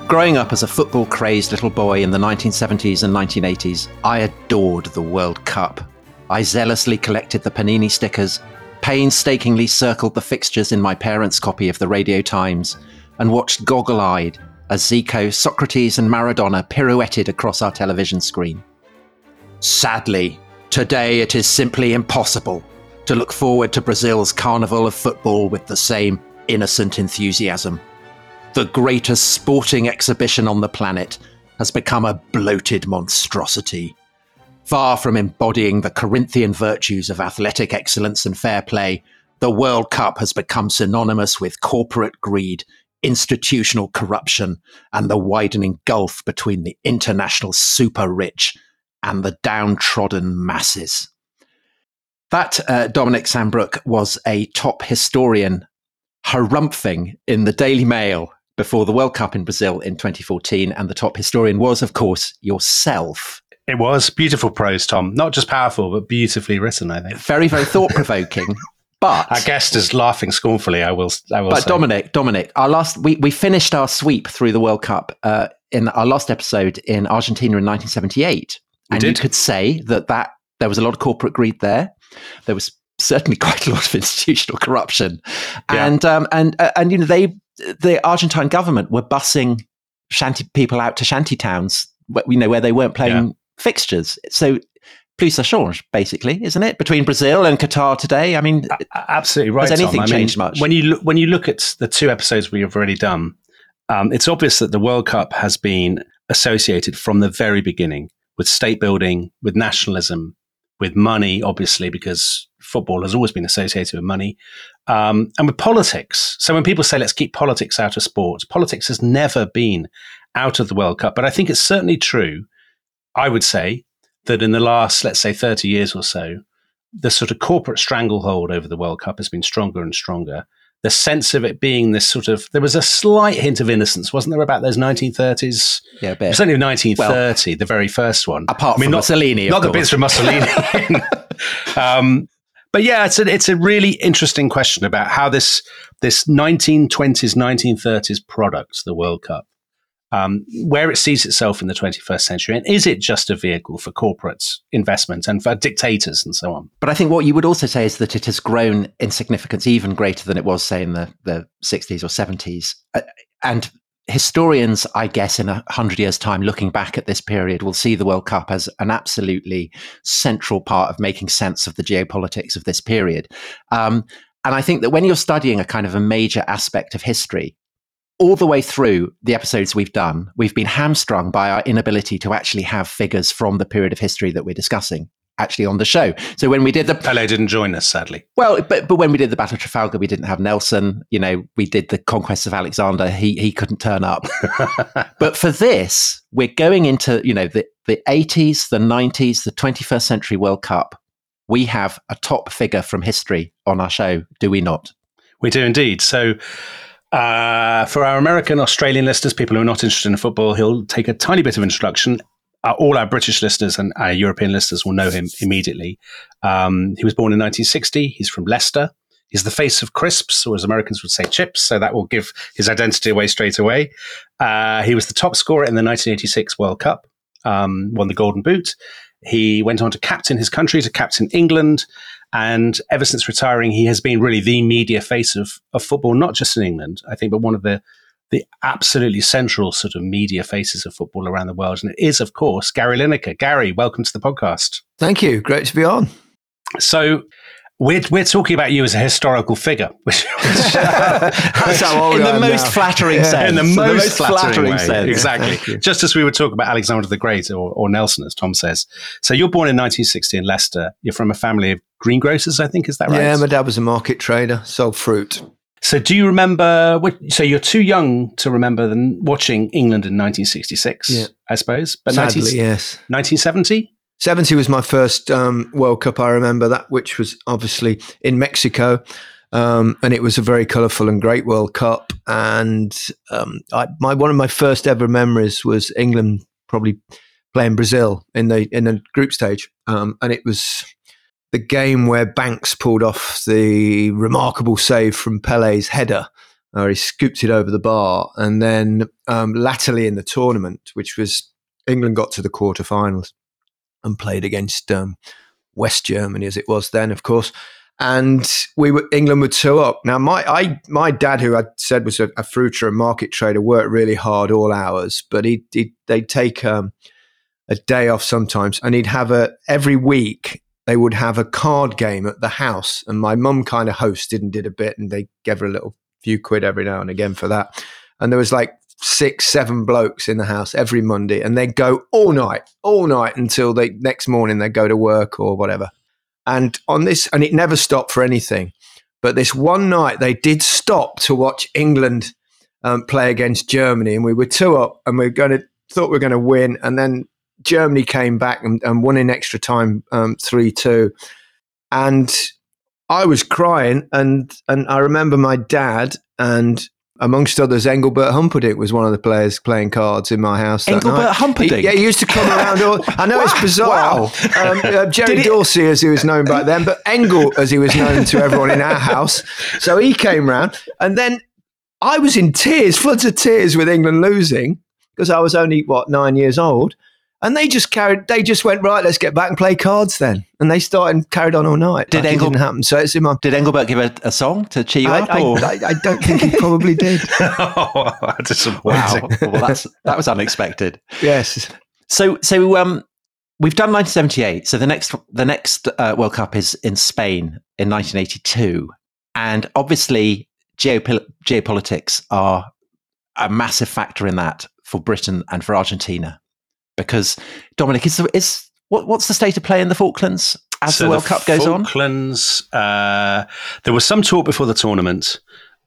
Growing up as a football-crazed little boy in the 1970s and 1980s, I adored the World Cup. I zealously collected the Panini stickers, painstakingly circled the fixtures in my parents' copy of the Radio Times, and watched goggle-eyed as Zico, Socrates and Maradona pirouetted across our television screen. Sadly, today it is simply impossible to look forward to Brazil's carnival of football with the same innocent enthusiasm. The greatest sporting exhibition on the planet has become a bloated monstrosity. Far from embodying the Corinthian virtues of athletic excellence and fair play, the World Cup has become synonymous with corporate greed, institutional corruption, and the widening gulf between the international super-rich and the downtrodden masses. That Dominic Sambrook was a top historian harumphing in the Daily Mail before the World Cup in Brazil in 2014, and the top historian was, of course, yourself. It was beautiful prose, Tom. Not just powerful, but beautifully written, I think. Very, very thought-provoking. But our guest is laughing scornfully, I will but say. Dominic, we finished our sweep through the World Cup in our last episode in Argentina in 1978. And you could say that there was a lot of corporate greed there. There was certainly quite a lot of institutional corruption. And you know, the Argentine government were busing people out to shanty towns, where they weren't playing fixtures. So plus ça change, basically, isn't it? Between Brazil and Qatar today, I mean, absolutely right. Has anything Tom. changed much? When you look at the two episodes we have already done, it's obvious that the World Cup has been associated from the very beginning with state building, with nationalism, with money, obviously, because football has always been associated with money, and with politics. So when people say, let's keep politics out of sports, politics has never been out of the World Cup. But I think it's certainly true, I would say, that in the last, let's say, 30 years or so, the sort of corporate stranglehold over the World Cup has been stronger and stronger. The sense of it being this sort of, there was a slight hint of innocence, wasn't there, about those 1930s? Yeah, a bit. Certainly 1930, the very first one. Apart from Mussolini, not of the bits from Mussolini. But yeah, it's a really interesting question about how this 1920s, 1930s product, the World Cup, where it sees itself in the 21st century, and is it just a vehicle for corporate investment and for dictators and so on? But I think what you would also say is that it has grown in significance even greater than it was, say, in the 60s or 70s. And historians, I guess, in 100 years' time, looking back at this period, will see the World Cup as an absolutely central part of making sense of the geopolitics of this period. And I think that when you're studying a kind of a major aspect of history, all the way through the episodes we've done, we've been hamstrung by our inability to actually have figures from the period of history that we're discussing actually on the show. So when we did Pele didn't join us, sadly. Well, but when we did the Battle of Trafalgar, we didn't have Nelson. You know, we did the Conquest of Alexander. He couldn't turn up. But for this, we're going into, you know, the 80s, the 90s, the 21st century World Cup. We have a top figure from history on our show, do we not? We do indeed. So for our American, Australian listeners, people who are not interested in football, he'll take a tiny bit of introduction. All our British listeners and our European listeners will know him immediately. He was born in 1960. He's from Leicester. He's the face of crisps, or as Americans would say, chips. So that will give his identity away straight away. He was the top scorer in the 1986 World Cup, won the Golden Boot. He went on to captain his country, to captain England. And ever since retiring, he has been really the media face of football, not just in England, I think, but one of the absolutely central sort of media faces of football around the world. And it is, of course, Gary Lineker. Gary, welcome to the podcast. Thank you. Great to be on. So we're talking about you as a historical figure, which that's how in the most flattering sense. In the most flattering way. sense. Exactly. Just as we would talk about Alexander the Great or Nelson, as Tom says. So you're born in 1960 in Leicester. You're from a family of greengrocers, I think. Is that right? Yeah, my dad was a market trader, sold fruit. So do you remember, so you're too young to remember watching England in 1966, I suppose. But sadly, yes. 1970? 70 was my first World Cup. I remember that, which was obviously in Mexico. And it was a very colourful and great World Cup. And one of my first ever memories was England probably playing Brazil in the group stage. And it was the game where Banks pulled off the remarkable save from Pele's header He scooped it over the bar. And then latterly in the tournament, which was England got to the quarterfinals and played against West Germany, as it was then, of course. And England were 2-up. Now, my dad, who I said was a fruiterer and market trader, worked really hard all hours, but they'd take a day off sometimes, and he'd have every week they would have a card game at the house, and my mum kind of hosted and did a bit, and they gave her a little few quid every now and again for that. And there was like 6-7 blokes in the house every Monday, and they'd go all night until next morning they'd go to work or whatever. And on this, and it never stopped for anything. But this one night they did stop to watch England play against Germany, and we were 2-up, and thought we were going to win, and then Germany came back and won in extra time 3-2. And I was crying, and I remember my dad and, amongst others, Engelbert Humperdinck was one of the players playing cards in my house that Engelbert night. Humperdinck? He used to come around. I know it's bizarre. Wow. Jerry Dorsey, as he was known back then, but Engel, as he was known to everyone in our house. So he came round, and then I was in tears, floods of tears with England losing, because I was only, 9 years old. And they just went, right, let's get back and play cards then. And they started and carried on all night. It didn't happen. So it's in my... Did Engelbert give a song to cheer you up? I don't think he probably did. Oh, that's wow. Well, that was unexpected. Yes. So we've done 1978. So the next World Cup is in Spain in 1982. And obviously geopolitics are a massive factor in that for Britain and for Argentina. Because, Dominic, what's the state of play in the Falklands as the World Cup goes on? Falklands, there was some talk before the tournament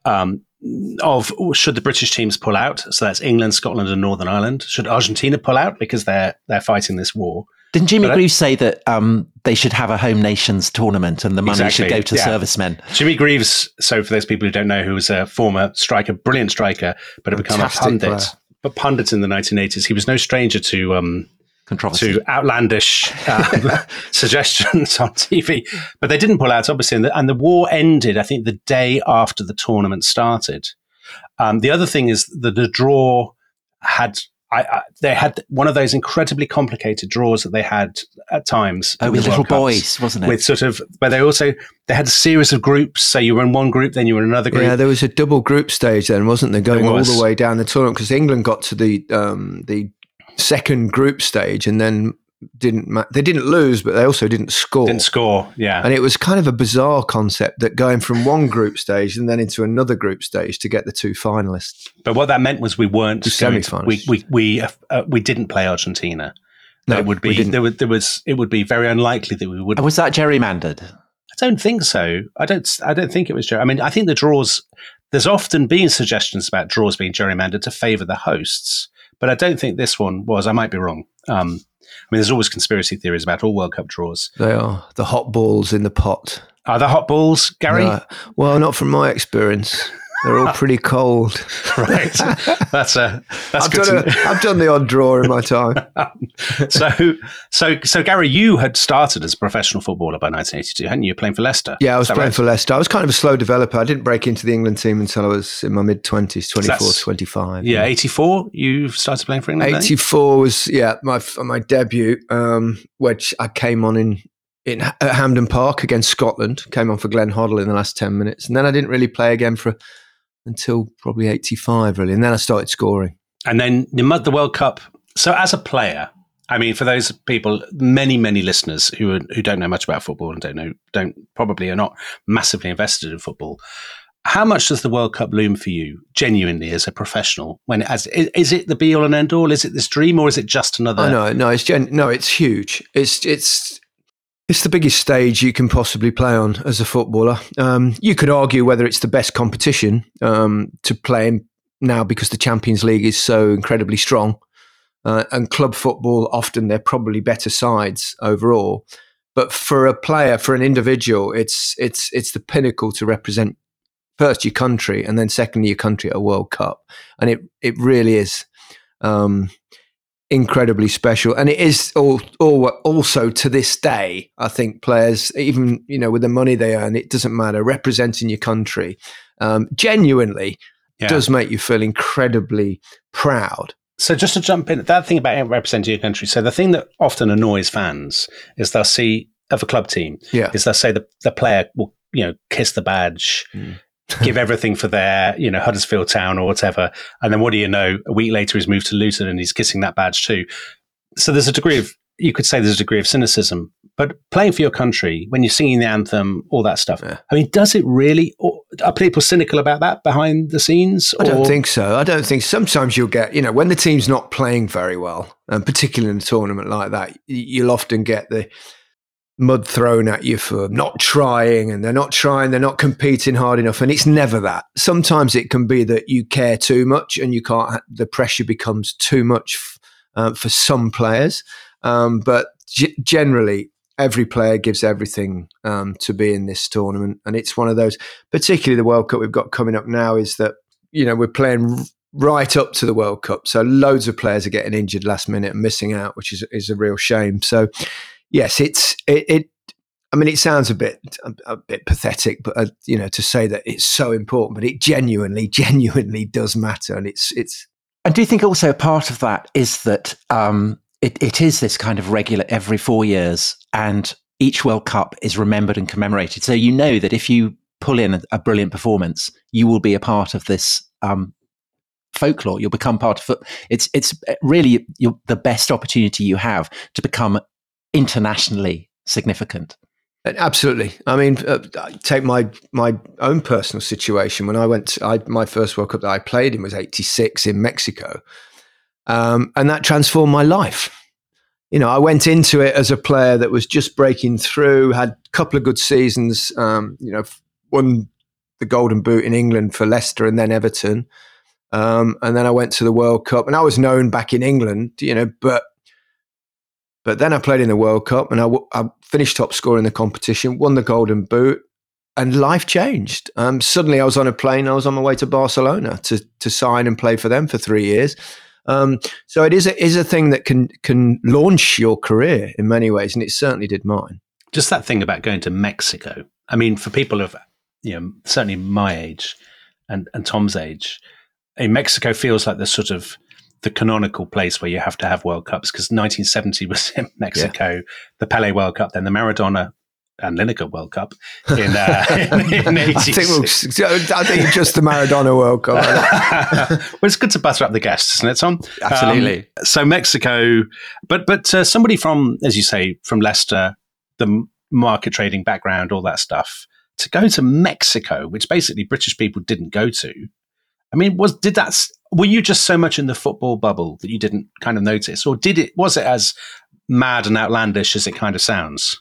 of should the British teams pull out? So that's England, Scotland, and Northern Ireland. Should Argentina pull out because they're fighting this war? Didn't Jimmy Greaves say that they should have a home nations tournament and the money should go to servicemen? Jimmy Greaves, so for those people who don't know, who was a former striker, brilliant striker, but had become a pundit. Player. But pundits in the 1980s, he was no stranger to controversy, to outlandish suggestions on TV. But they didn't pull out, obviously, and the war ended, I think, the day after the tournament started. The other thing is that the draw they had one of those incredibly complicated draws that they had at times. Oh, with little boys, wasn't it? With but they had a series of groups. So you were in one group, then you were in another group. Yeah, there was a double group stage then, wasn't there? Going all the way down the tournament, because England got to the second group stage and then they didn't lose, but they also didn't score. Yeah. And it was kind of a bizarre concept that going from one group stage and then into another group stage to get the two finalists. But what that meant was we weren't semi-finalists. We didn't play Argentina. No, it would be it would be very unlikely that we would. Was that gerrymandered? I don't think so. I don't think it was. I mean, I think the draws. There's often been suggestions about draws being gerrymandered to favour the hosts, but I don't think this one was. I might be wrong. I mean, there's always conspiracy theories about all World Cup draws. They are the hot balls in the pot. Are the hot balls, Gary? No, well, not from my experience. They're all pretty cold. Right. That's I've done the odd draw in my time. So Gary, you had started as a professional footballer by 1982, hadn't you? Playing for Leicester. Yeah, I was playing for Leicester. I was kind of a slow developer. I didn't break into the England team until I was in my mid-20s, 24, 25. Yeah, 84, you started playing for England? 84 was, my debut, which I came on at Hampden Park against Scotland. Came on for Glenn Hoddle in the last 10 minutes. And then I didn't really play again until probably 85, really. And then I started scoring. And then the World Cup. So as a player, I mean, for those people, many, many listeners who don't know much about football and probably are not massively invested in football, how much does the World Cup loom for you genuinely as a professional? Is it the be all and end all? Is it this dream, or is it just another? Oh, no, it's huge. It's the biggest stage you can possibly play on as a footballer. You could argue whether it's the best competition to play in now because the Champions League is so incredibly strong. And club football, often they're probably better sides overall. But for a player, for an individual, it's the pinnacle to represent first your country and then secondly your country at a World Cup. And it really is. incredibly special. And it is also to this day, I think players, even, with the money they earn, it doesn't matter, representing your country genuinely does make you feel incredibly proud. So just to jump in, that thing about representing your country. So the thing that often annoys fans is they'll see of a club team is they'll say the player will, kiss the badge, give everything for their, Huddersfield Town or whatever. And then what do you know? A week later, he's moved to Luton and he's kissing that badge too. So there's a degree of cynicism, but playing for your country, when you're singing the anthem, all that stuff. Yeah. I mean, does it really, or are people cynical about that behind the scenes? I don't think so. I don't think sometimes you'll get, when the team's not playing very well, and particularly in a tournament like that, you'll often get the mud thrown at you for not trying, and they're not competing hard enough. And it's never that. Sometimes it can be that you care too much and you can't, the pressure becomes too much for some players. But generally, every player gives everything to be in this tournament. And it's one of those, particularly the World Cup we've got coming up now, is that, we're playing right up to the World Cup. So loads of players are getting injured last minute and missing out, which is a real shame. So yes, it sounds a bit pathetic, but to say that it's so important, but it genuinely does matter. And it's. And do you think also part of that is that it is this kind of regular every 4 years, and each World Cup is remembered and commemorated. So you know that if you pull in a brilliant performance, you will be a part of this folklore. You'll become part of it. It's really the best opportunity you have to become internationally significant. Absolutely. I mean, take my own personal situation. When I went, my first World Cup that I played in was '86 in Mexico. And that transformed my life. I went into it as a player that was just breaking through, had a couple of good seasons, won the Golden Boot in England for Leicester and then Everton. And then I went to the World Cup, and I was known back in England, but then I played in the World Cup, and I finished top scorer in the competition, won the Golden Boot, and life changed. Suddenly I was on a plane. I was on my way to Barcelona to sign and play for them for 3 years. So it is a thing that can launch your career in many ways, and it certainly did mine. Just that thing about going to Mexico. I mean, for people of certainly my age and Tom's age, Mexico feels like the canonical place where you have to have World Cups, because 1970 was in Mexico, the Pele World Cup, then the Maradona and Lineker World Cup in 86. I think just the Maradona World Cup. Well, it's good to butter up the guests, isn't it, Tom? Absolutely. So Mexico, but somebody from, as you say, from Leicester, the market trading background, all that stuff, to go to Mexico, which basically British people didn't go to. I mean, were you just so much in the football bubble that you didn't kind of notice, or was it as mad and outlandish as it kind of sounds?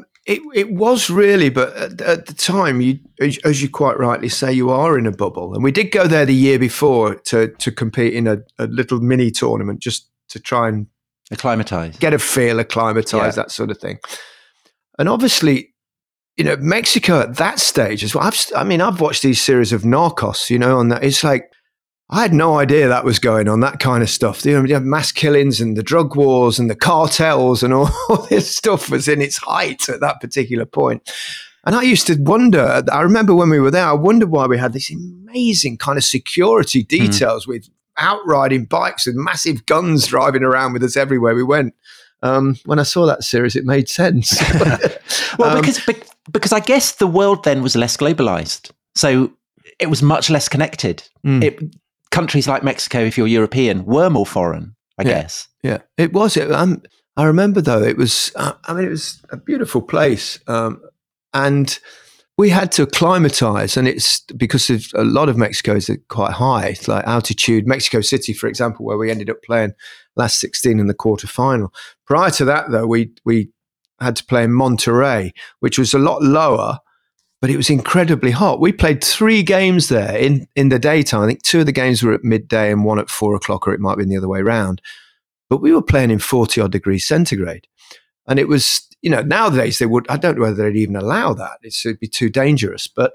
It was really, but at the time, as you quite rightly say, you are in a bubble. And we did go there the year before to compete in a little mini tournament, just to try and acclimatise, get a feel, acclimatise, that sort of thing. And obviously, Mexico at that stage as well. I've watched these series of Narcos, on that. It's like, I had no idea that was going on, that kind of stuff. You have mass killings and the drug wars and the cartels and all this stuff was in its height at that particular point. And I used to wonder, I remember when we were there, I wondered why we had this amazing kind of security details with outriding bikes with massive guns driving around with us everywhere we went. When I saw that series, it made sense. Well, because I guess the world then was less globalized. So it was much less connected. Countries like Mexico, if you're European, were more foreign, I guess. Yeah, it was. I remember, though, it was, it was a beautiful place. And we had to acclimatise, and it's because a lot of Mexico is quite high. It's like altitude. Mexico City, for example, where we ended up playing last 16 in the quarterfinal. Prior to that, though, we had to play in Monterrey, which was a lot lower, but it was incredibly hot. We played 3 games there in the daytime. I think 2 of the games were at midday and 1 at 4 o'clock, or it might have been the other way around. But we were playing in 40-odd degrees centigrade. And it was, nowadays I don't know whether they'd even allow that. It'd be too dangerous. But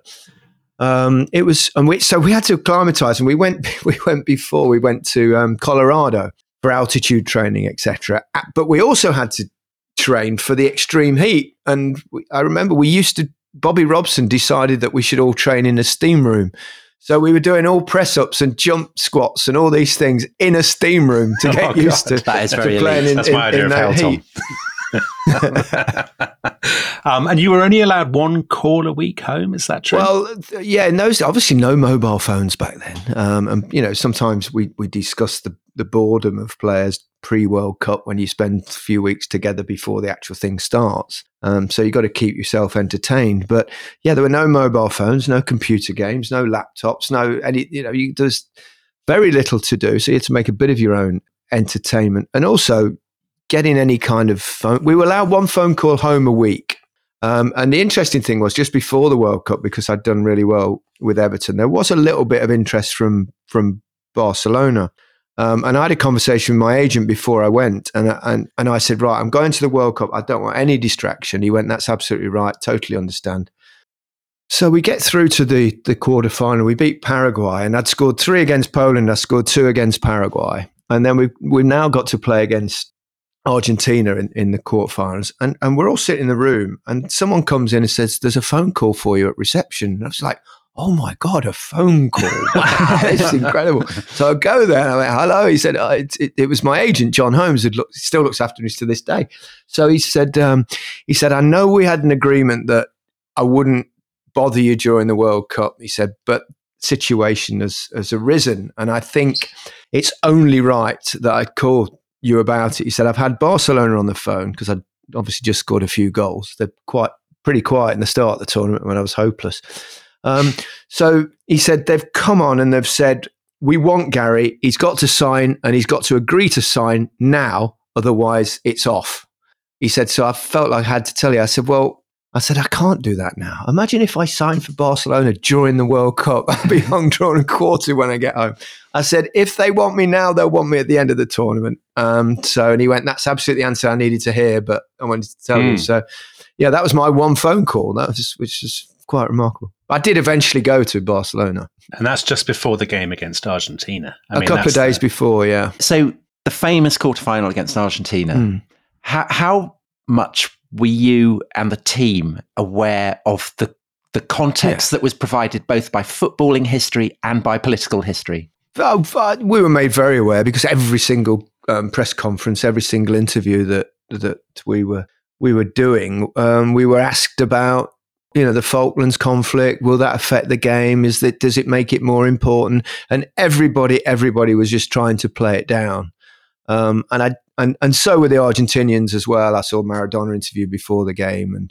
it was, so we had to acclimatise, and we went to Colorado for altitude training, etc. But we also had to train for the extreme heat. And I remember Bobby Robson decided that we should all train in a steam room. So we were doing all press-ups and jump squats and all these things in a steam room to get used to. That is very elite. That's my idea of hell, Tom. And you were only allowed one call a week home, is that true? Well, yeah, obviously no mobile phones back then. And, sometimes we discussed the boredom of players pre-World Cup when you spend a few weeks together before the actual thing starts. So you got to keep yourself entertained. But yeah, there were no mobile phones, no computer games, no laptops, there's very little to do. So you had to make a bit of your own entertainment. And also getting any kind of phone. We were allowed one phone call home a week. And the interesting thing was just before the World Cup, because I'd done really well with Everton, there was a little bit of interest from Barcelona. And I had a conversation with my agent before I went, and I said, right, I'm going to the World Cup. I don't want any distraction. He went, that's absolutely right. Totally understand. So we get through to the quarterfinal. We beat Paraguay, and I'd scored 3 against Poland. I scored 2 against Paraguay. And then we've now got to play against Argentina in the quarterfinals. And we're all sitting in the room, and someone comes in and says, there's a phone call for you at reception. And I was like, oh my God, a phone call. Wow, it's incredible. So I go there and I went, hello. He said, it was my agent, John Holmes, who still looks after me to this day. So he said, I know we had an agreement that I wouldn't bother you during the World Cup. He said, but situation has arisen. And I think it's only right that I call you about it. He said, I've had Barcelona on the phone because I'd obviously just scored a few goals. They're pretty quiet in the start of the tournament when I was hopeless. So he said, they've come on and they've said, we want Gary. He's got to sign, and he's got to agree to sign now. Otherwise, it's off. He said, so I felt like I had to tell you. I said, I can't do that now. Imagine if I signed for Barcelona during the World Cup. I'd be hung, drawn and quartered when I get home. I said, if they want me now, they'll want me at the end of the tournament. And he went, that's absolutely the answer I needed to hear, but I wanted to tell you. So, yeah, that was my one phone call, which is quite remarkable. I did eventually go to Barcelona. And that's just before the game against Argentina. A couple of days before, yeah. So the famous quarterfinal against Argentina, how much were you and the team aware of the context that was provided both by footballing history and by political history? We were made very aware because every single press conference, every single interview that we were doing, we were asked about, the Falklands conflict. Will that affect the game? Does it make it more important? And everybody was just trying to play it down. And so were the Argentinians as well. I saw Maradona interview before the game,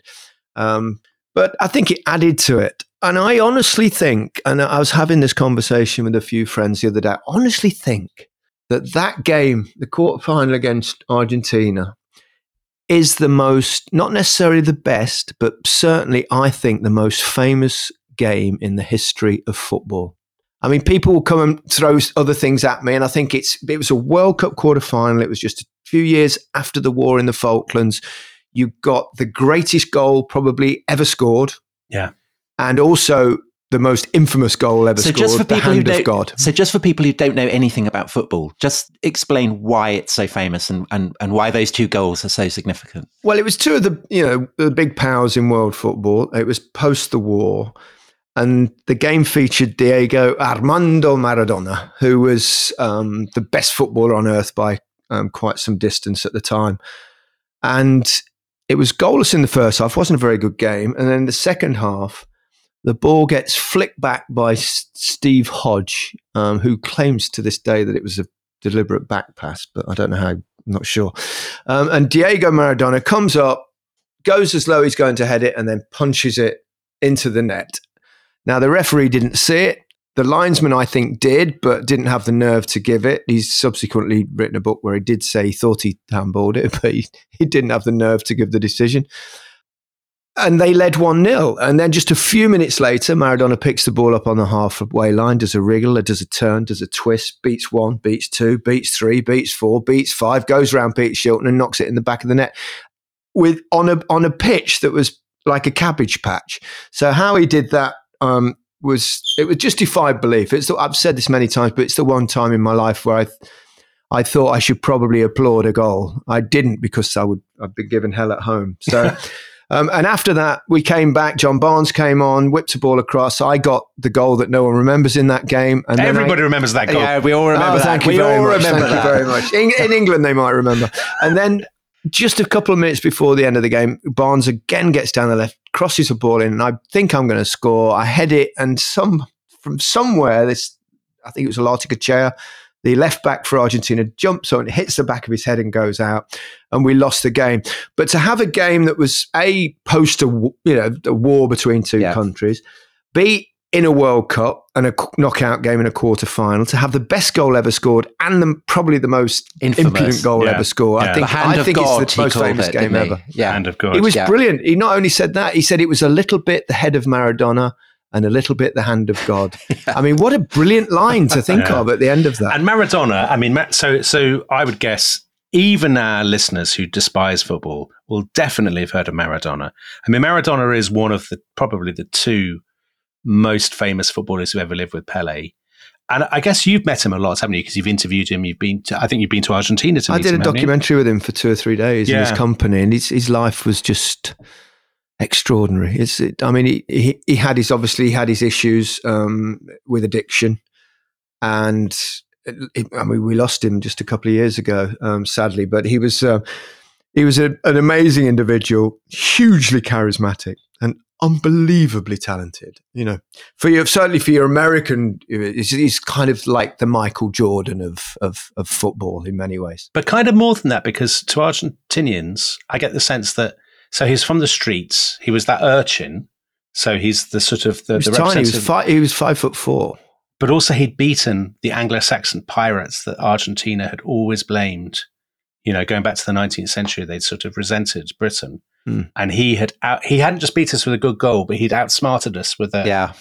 but I think it added to it. And I honestly think, and I was having this conversation with a few friends the other day, I honestly think that game, the quarterfinal against Argentina, is the most, not necessarily the best, but certainly I think the most famous game in the history of football. I mean, people will come and throw other things at me, and I think it was a World Cup quarterfinal. It was just a few years after the war in the Falklands. You got the greatest goal probably ever scored. Yeah. And also the most infamous goal ever scored, the hand of God. So just for people who don't know anything about football, just explain why it's so famous and why those 2 goals are so significant. Well, it was 2 of the big powers in world football. It was post the war. And the game featured Diego Armando Maradona, who was the best footballer on earth by quite some distance at the time. And it was goalless in the first half. It wasn't a very good game. And then the second half, the ball gets flicked back by Steve Hodge, who claims to this day that it was a deliberate back pass, but I don't know how, I'm not sure. And Diego Maradona comes up, goes as low he's going to head it, and then punches it into the net. Now, the referee didn't see it. The linesman, I think, did, but didn't have the nerve to give it. He's subsequently written a book where he did say he thought he handballed it, but he didn't have the nerve to give the decision. And they led 1-0. And then just a few minutes later, Maradona picks the ball up on the halfway line, does a wriggle, does a turn, does a twist, beats 1, beats 2, beats 3, beats 4, beats 5, goes round Peter Shilton and knocks it in the back of the net on a pitch that was like a cabbage patch. So how he did that was justified belief. I've said this many times, but it's the one time in my life where I thought I should probably applaud a goal. I didn't because I'd been given hell at home. So, and after that, we came back. John Barnes came on, whipped a ball across. I got the goal that no one remembers in that game. And everybody remembers that goal. Yeah, we all remember that. Thank you very much. In England, they might remember. And then just a couple of minutes before the end of the game, Barnes again gets down the left, crosses a ball in, and I think I'm going to score. I head it, and from somewhere, I think it was Alarticachea, the left back for Argentina, jumps on, hits the back of his head and goes out, and we lost the game. But to have a game that was A, post a war between two countries, B, in a World Cup and a knockout game in a quarter-final, to have the best goal ever scored and probably the most impudent goal ever scored. Yeah. I think it's the most famous game ever. Yeah. Hand of God. It was brilliant. He not only said that, he said it was a little bit the head of Maradona and a little bit the hand of God. I mean, what a brilliant line to think of at the end of that. And Maradona, I mean, so I would guess even our listeners who despise football will definitely have heard of Maradona. I mean, Maradona is one of probably the two most famous footballers who ever lived with Pele. And I guess you've met him a lot, haven't you? Because you've interviewed him. I think you've been to Argentina to meet him. I did a documentary with him for 2 or 3 days in his company, and his life was just extraordinary. He had his issues with addiction, and we lost him just a couple of years ago, sadly. But he was an amazing individual, hugely charismatic, and unbelievably talented. Certainly for your American, he's kind of like the Michael Jordan of football in many ways. But kind of more than that, because to Argentinians, I get the sense that. So he's from the streets. He was that urchin. So he's the sort of the representative. He was 5'4". But also he'd beaten the Anglo-Saxon pirates that Argentina had always blamed. Going back to the 19th century, they'd sort of resented Britain. And he hadn't just beat us with a good goal, but he'd outsmarted us with a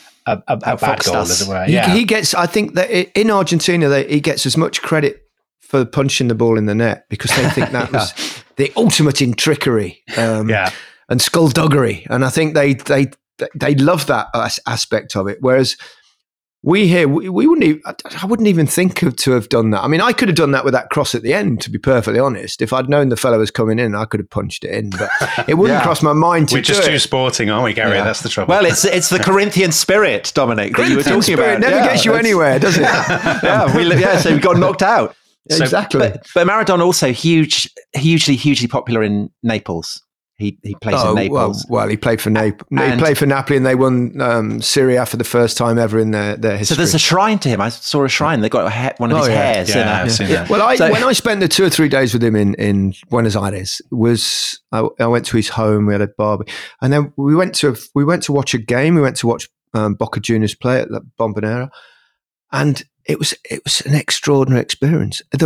bad goal, as it were. He gets, I think that in Argentina, he gets as much credit for punching the ball in the net because they think that was the ultimate in trickery and skullduggery. And I think they love that aspect of it. Whereas we here, we wouldn't even, I wouldn't even think to have done that. I mean, I could have done that with that cross at the end, to be perfectly honest. If I'd known the fellow was coming in, I could have punched it in, but it wouldn't cross my mind to do it. We're just too sporting, aren't we, Gary? That's the trouble. Well, it's the Corinthian spirit, Dominic, that you were talking about. It never gets you anywhere, does it? So we got knocked out. So, exactly. But Maradona also hugely popular in Naples. He plays in Naples. Well, he played for Naples. He played for Napoli, and they won Serie A for the first time ever in their history. So there's a shrine to him. I saw a shrine. They got one of his hairs. I've seen that. Well, when I spent the 2 or 3 days with him in Buenos Aires, I went to his home. We had a barbecue, and then we went to watch a game. We went to watch Boca Juniors play at the Bombonera, and it was an extraordinary experience. It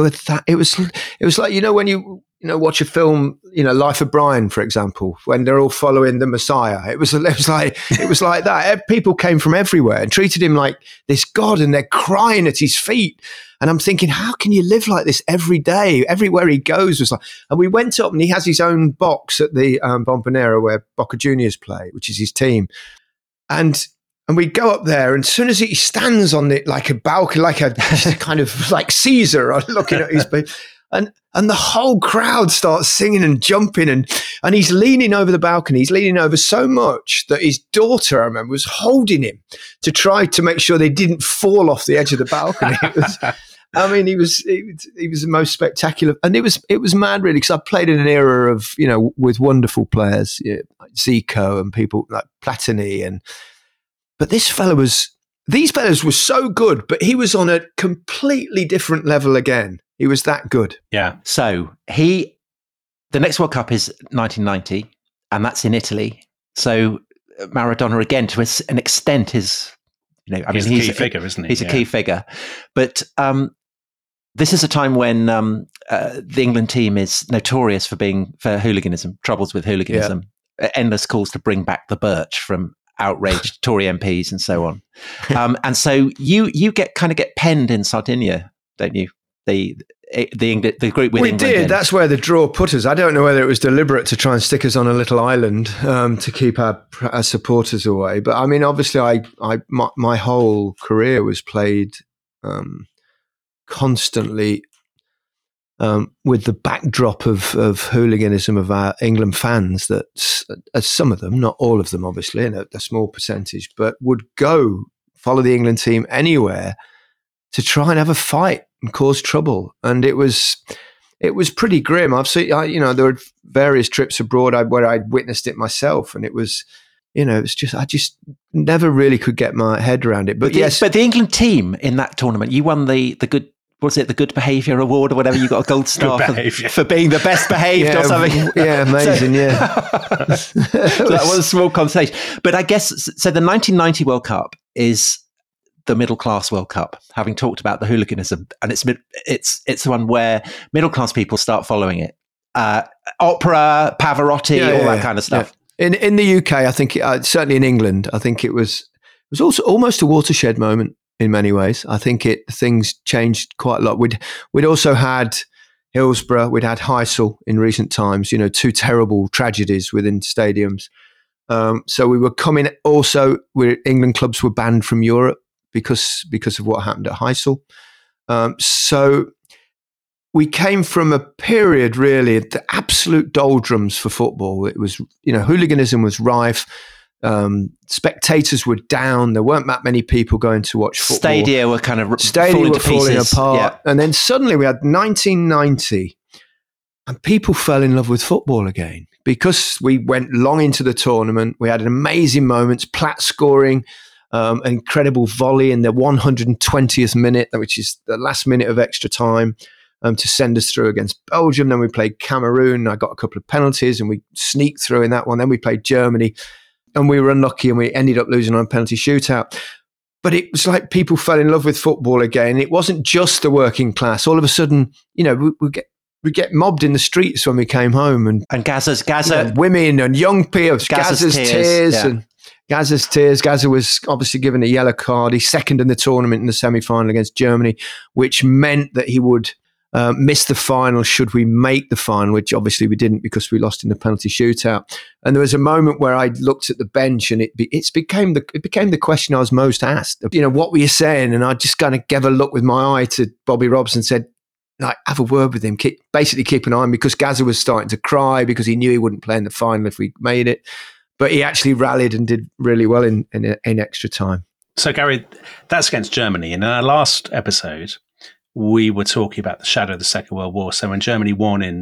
was like when you watch a film, Life of Brian, for example, when they're all following the Messiah. It was like that. People came from everywhere and treated him like this god, and they're crying at his feet. And I'm thinking, how can you live like this every day? Everywhere he goes was like. And we went up, and he has his own box at the Bombonera where Boca Juniors play, which is his team, and we go up there, and as soon as he stands on it like a balcony, like a kind of like Caesar, looking at his baby, and the whole crowd starts singing and jumping, and he's leaning over the balcony. He's leaning over so much that his daughter, I remember, was holding him to try to make sure they didn't fall off the edge of the balcony. He was the most spectacular, and it was mad really, because I played in an era of with wonderful players, like Zico and people like Platini But these fellas were so good, but he was on a completely different level again. He was that good. Yeah. So the next World Cup is 1990, and that's in Italy. So Maradona, again, to an extent, is he's a key figure, isn't he? He's a key figure. But this is a time when the England team is notorious for hooliganism, troubles with hooliganism, endless calls to bring back the birch from outraged Tory MPs and so on. And so you get penned in Sardinia, don't you? The group with England. We did. That's where the draw put us. I don't know whether it was deliberate to try and stick us on a little island to keep our supporters away. But I mean, obviously, my whole career was played constantly with the backdrop of hooliganism of our England fans that some of them, not all of them, obviously, a small percentage, but would go follow the England team anywhere to try and have a fight and cause trouble. And it was pretty grim. I've seen, there were various trips abroad where I'd witnessed it myself, and it was, I just never really could get my head around it. But but the England team in that tournament, you won the good. Was it the Good Behaviour Award or whatever? You got a gold star for being the best behaved or something. Yeah, amazing. So that was a small conversation. But I guess, so the 1990 World Cup is the middle class World Cup, having talked about the hooliganism. And it's the one where middle class people start following it. Opera, Pavarotti, all that kind of stuff. Yeah. In the UK, I think, certainly in England, I think it was also almost a watershed moment. In many ways, I think things changed quite a lot. We'd also had Hillsborough, we'd had Heysel in recent times. Two terrible tragedies within stadiums. So we were coming. Also, England clubs were banned from Europe because of what happened at Heysel. So we came from a period really the absolute doldrums for football. It was hooliganism was rife. Spectators were down. There weren't that many people going to watch football. Stadia were falling apart. Yeah. And then suddenly we had 1990 and people fell in love with football again because we went long into the tournament. We had amazing moments, Platt scoring an incredible volley in the 120th minute, which is the last minute of extra time, to send us through against Belgium. Then we played Cameroon. I got a couple of penalties and we sneaked through in that one. Then we played Germany. And we were unlucky and we ended up losing on a penalty shootout. But it was like people fell in love with football again. It wasn't just the working class. All of a sudden, we get mobbed in the streets when we came home. And Gaza. Women and young people. Gaza's tears. And Gaza's tears. Gaza was obviously given a yellow card. He's second in the tournament in the semi-final against Germany, which meant that he would miss the final should we make the final, which obviously we didn't because we lost in the penalty shootout. And there was a moment where I looked at the bench and it became the question I was most asked. What were you saying? And I just kind of gave a look with my eye to Bobby Robson and said, have a word with him, keep an eye on him, because Gaza was starting to cry because he knew he wouldn't play in the final if we made it. But he actually rallied and did really well in extra time. So Gary, that's against Germany. And in our last episode, we were talking about the shadow of the Second World War. So when Germany won in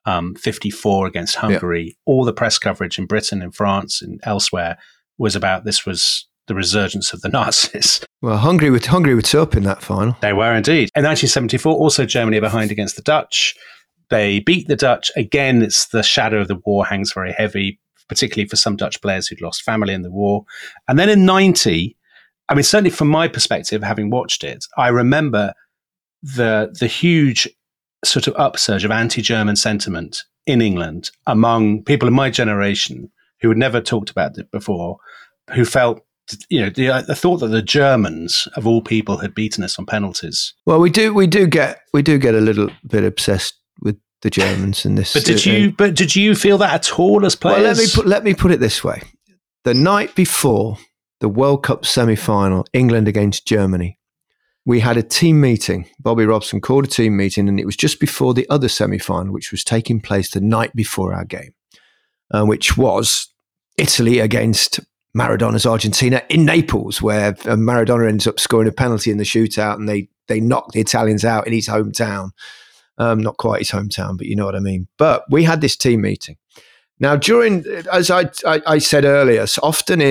1954 against Hungary, all the press coverage in Britain, in France, and elsewhere was about this was the resurgence of the Nazis. Well, Hungary were top in that final. They were indeed. In 1974, also Germany behind against the Dutch. They beat the Dutch. Again, it's the shadow of the war hangs very heavy, particularly for some Dutch players who'd lost family in the war. And then in 1990, I mean, certainly from my perspective, having watched it, I remember the huge sort of upsurge of anti-German sentiment in England among people in my generation who had never talked about it before, who felt, the thought that the Germans of all people had beaten us on penalties. Well, we do get a little bit obsessed with the Germans in this. But did you feel that at all as players? Well, let me put it this way: the night before the World Cup semi-final, England against Germany, we had a team meeting. Bobby Robson called a team meeting, and it was just before the other semi-final, which was taking place the night before our game, which was Italy against Maradona's Argentina in Naples, where Maradona ends up scoring a penalty in the shootout, and they knock the Italians out in his hometown. Not quite his hometown, but you know what I mean. But we had this team meeting. Now, as I said earlier, so often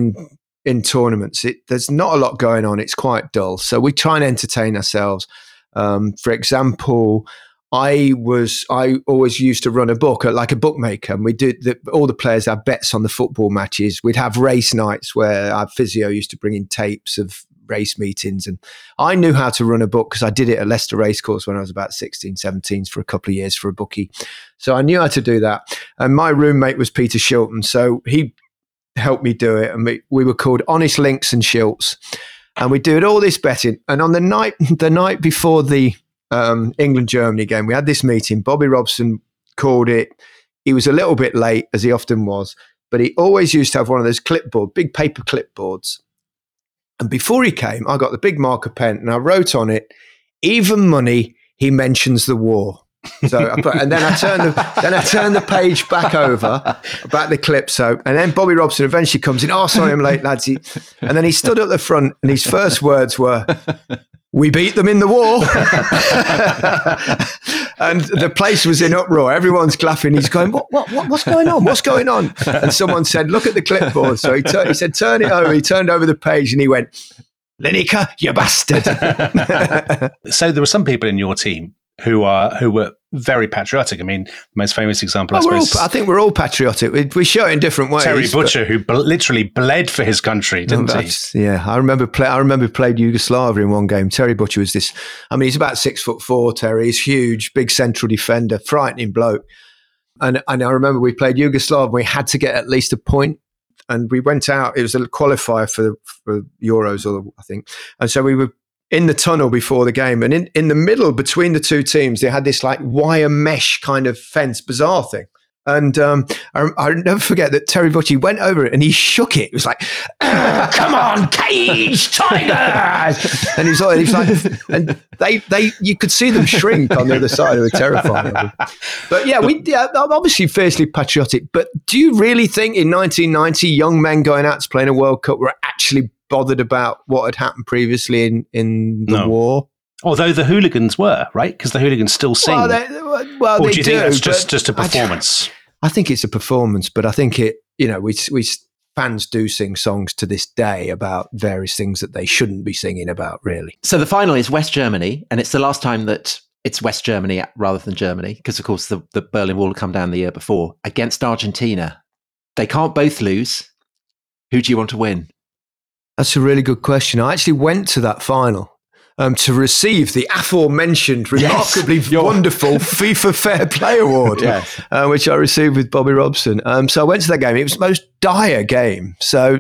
in tournaments, there's not a lot going on. It's quite dull. So we try and entertain ourselves. For example, I always used to run a book like a bookmaker, and we did all the players had bets on the football matches. We'd have race nights where our physio used to bring in tapes of race meetings, and I knew how to run a book because I did it at Leicester Racecourse when I was about 16, 17 for a couple of years for a bookie. So I knew how to do that. And my roommate was Peter Shilton, so he helped me do it, and we were called Honest Links and Shilts, and we did all this betting. And on the night before the England-Germany game, we had this meeting. Bobby Robson called it. He was a little bit late, as he often was, but he always used to have one of those big paper clipboards. And before he came, I got the big marker pen and I wrote on it, even money, he mentions the war. So and then I turned the page back over about the clip. So and then Bobby Robson eventually comes in. Oh, sorry, I'm late, lads. And then he stood at the front, and his first words were, "We beat them in the war." And the place was in uproar. Everyone's clapping. He's going, what's going on? What's going on? And someone said, "Look at the clipboard." So he said, "Turn it over." He turned over the page and he went, "Lineker, you bastard." So there were some people in your team who were very patriotic. I mean, the most famous example, I suppose. I think we're all patriotic. We show it in different ways. Terry Butcher, who literally bled for his country, didn't he? Yeah, I remember played Yugoslavia in one game. Terry Butcher was this. I mean, he's about 6'4". Terry, he's huge, big central defender, frightening bloke. And I remember we played Yugoslavia. We had to get at least a point, and we went out. It was a qualifier for Euros, I think. And so we were in the tunnel before the game, and in the middle between the two teams, they had this like wire mesh kind of fence, bizarre thing. And I'll never forget that Terry Butcher went over it and he shook it. It was like, "Come on, Cage Tigers!" And he's like, and they you could see them shrink on the other side. They were terrifying. But yeah, obviously fiercely patriotic. But do you really think in 1990 young men going out to play in a World Cup were actually bothered about what had happened previously in the war? Although the hooligans were, right? Because the hooligans still sing. Or do you think that's just a performance? I think it's a performance, but I think we fans do sing songs to this day about various things that they shouldn't be singing about, really. So the final is West Germany, and it's the last time that it's West Germany rather than Germany, because of course the Berlin Wall had come down the year before, against Argentina. They can't both lose. Who do you want to win? That's a really good question. I actually went to that final to receive the aforementioned remarkably wonderful FIFA Fair Play Award, which I received with Bobby Robson. So I went to that game. It was the most dire game. So,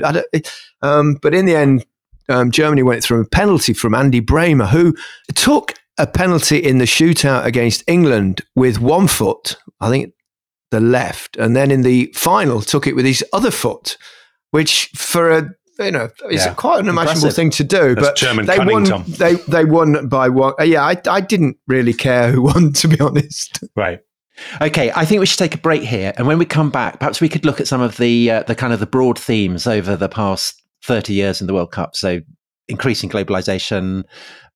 but in the end, Germany went through a penalty from Andy Bramer, who took a penalty in the shootout against England with one foot, I think the left, and then in the final took it with his other foot, which for it's quite an unimaginable thing to do. That's but German they cunning, won. Tom. They won by one. I didn't really care who won, to be honest. Right. Okay, I think we should take a break here, and when we come back, perhaps we could look at some of the kind of the broad themes over the past 30 years in the World Cup. So, increasing globalization,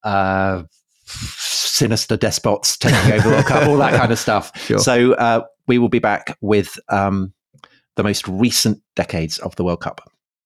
sinister despots taking over the World Cup, all that kind of stuff. Sure. So, we will be back with the most recent decades of the World Cup.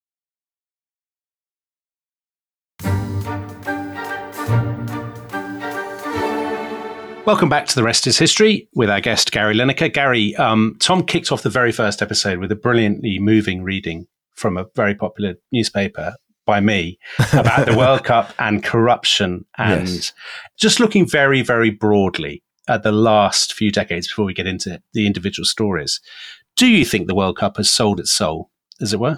Welcome back to The Rest is History with our guest, Gary Lineker. Gary, Tom kicked off the very first episode with a brilliantly moving reading from a very popular newspaper by me about the World Cup and corruption and just looking very, very broadly at the last few decades before we get into the individual stories. Do you think the World Cup has sold its soul, as it were?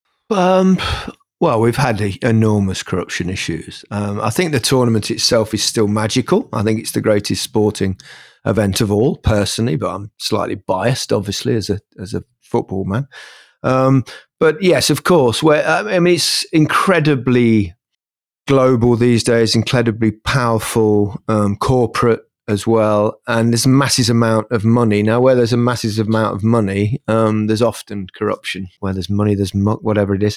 Well, we've had enormous corruption issues. I think the tournament itself is still magical. I think it's the greatest sporting event of all, personally, but I'm slightly biased, obviously, as a football man. But yes, of course, it's incredibly global these days, incredibly powerful, corporate as well, and there's a massive amount of money. Now, where there's a massive amount of money, there's often corruption. Where there's money, there's whatever it is.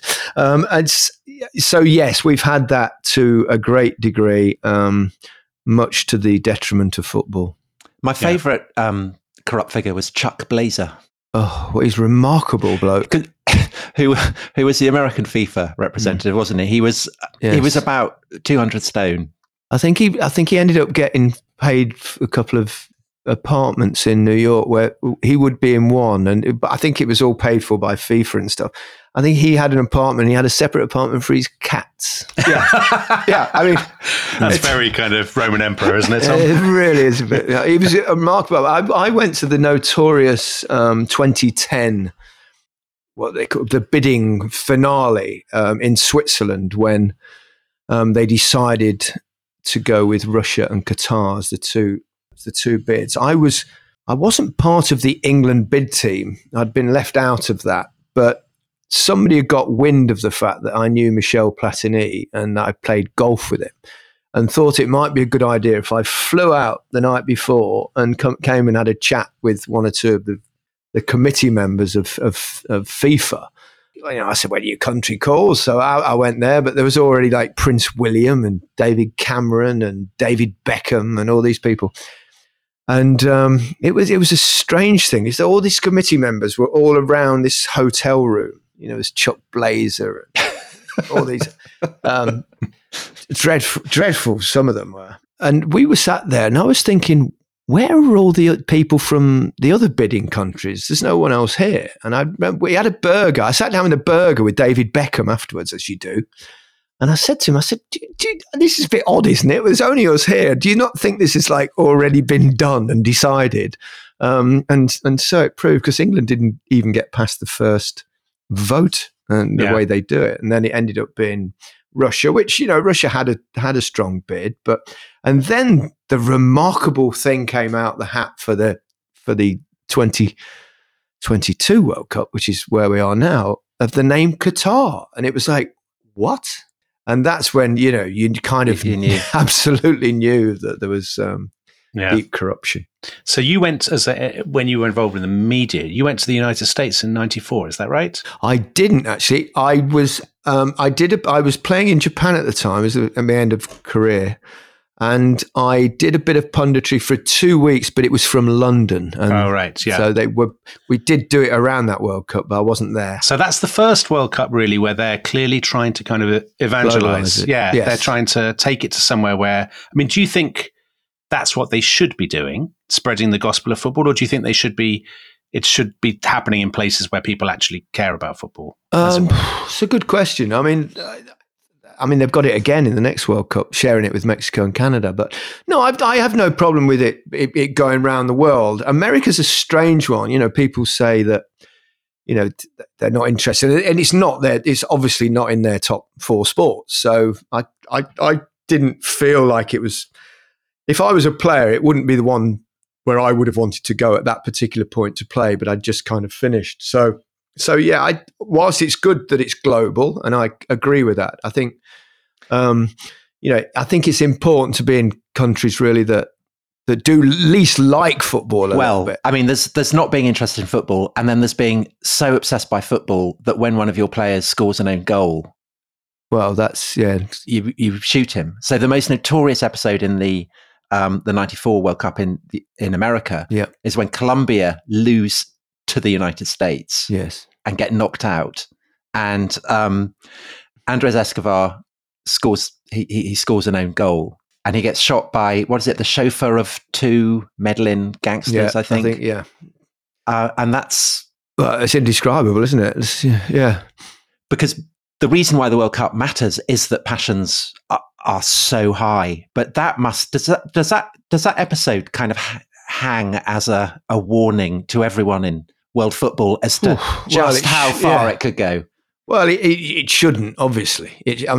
So yes, we've had that to a great degree, much to the detriment of football. My favourite corrupt figure was Chuck Blazer. Oh, well, he's a remarkable bloke. Who was the American FIFA representative, wasn't he? He was about 200 stone. I think he ended up getting paid for a couple of apartments in New York where he would be in one, but I think it was all paid for by FIFA and stuff. I think he had an apartment. He had a separate apartment for his cats. Yeah. I mean, that's very kind of Roman Emperor, isn't it, Tom? It really is a bit. He was remarkable. I went to the notorious 2010, what they call the bidding finale in Switzerland when they decided to go with Russia and Qatar as the two bids. I wasn't part of the England bid team. I'd been left out of that, but somebody had got wind of the fact that I knew Michel Platini and that I played golf with him. and thought it might be a good idea if I flew out the night before and came and had a chat with one or two of the committee members of FIFA. I said, well, your country calls. So I went there, but there was already like Prince William and David Cameron and David Beckham and all these people. And it was a strange thing. Is that all these committee members were all around this hotel room. There's Chuck Blazer and all these dreadful, some of them were. And we were sat there and I was thinking, where are all the people from the other bidding countries? There's no one else here. And I remember we had a burger. I sat down with a burger with David Beckham afterwards, as you do. And I said to him, this is a bit odd, isn't it? There's only us here. Do you not think this has like already been done and decided? And so it proved, because England didn't even get past the first vote and the way they do it. And then it ended up being Russia, which, Russia had a strong bid, and then the remarkable thing came out the hat for the 2022 World Cup, which is where we are now, of the name Qatar. And it was like, what? And that's when, you kind of absolutely knew that there was deep corruption. So you went when you were involved in the media, you went to the United States in '94. Is that right? I didn't actually. I was playing in Japan at the time. It was at my end of career, and I did a bit of punditry for 2 weeks, but it was from London. And right, yeah. So we did do it around that World Cup, but I wasn't there. So that's the first World Cup really where they're clearly trying to kind of evangelize. Yeah, yes. They're trying to take it to somewhere where. I mean, do you think that's what they should be doing, spreading the gospel of football, or do you think it should be happening in places where people actually care about football? It's a good question. I mean, they've got it again in the next World Cup, sharing it with Mexico and Canada. But no, I have no problem with it going around the world. America's a strange one. People say that, they're not interested, and it's not there. It's obviously not in their top 4 sports. So I didn't feel like it was. If I was a player, it wouldn't be the one where I would have wanted to go at that particular point to play, but I'd just kind of finished. So yeah, whilst it's good that it's global, and I agree with that, I think, I think it's important to be in countries really that do at least like football a little bit. I mean, there's not being interested in football, and then there's being so obsessed by football that when one of your players scores an own goal, well, that's, yeah, you shoot him. So the most notorious episode in the '94 World Cup in America is when Colombia lose to the United States, yes, and get knocked out, and Andres Escobar scores. He scores an own goal, and he gets shot by the chauffeur of 2 Medellin gangsters, I think. Yeah, and that's it's indescribable, isn't it? Yeah, because the reason why the World Cup matters is that passions are so high, but does that episode kind of hang as a warning to everyone in world football as to how far it could go? Well, it shouldn't, obviously.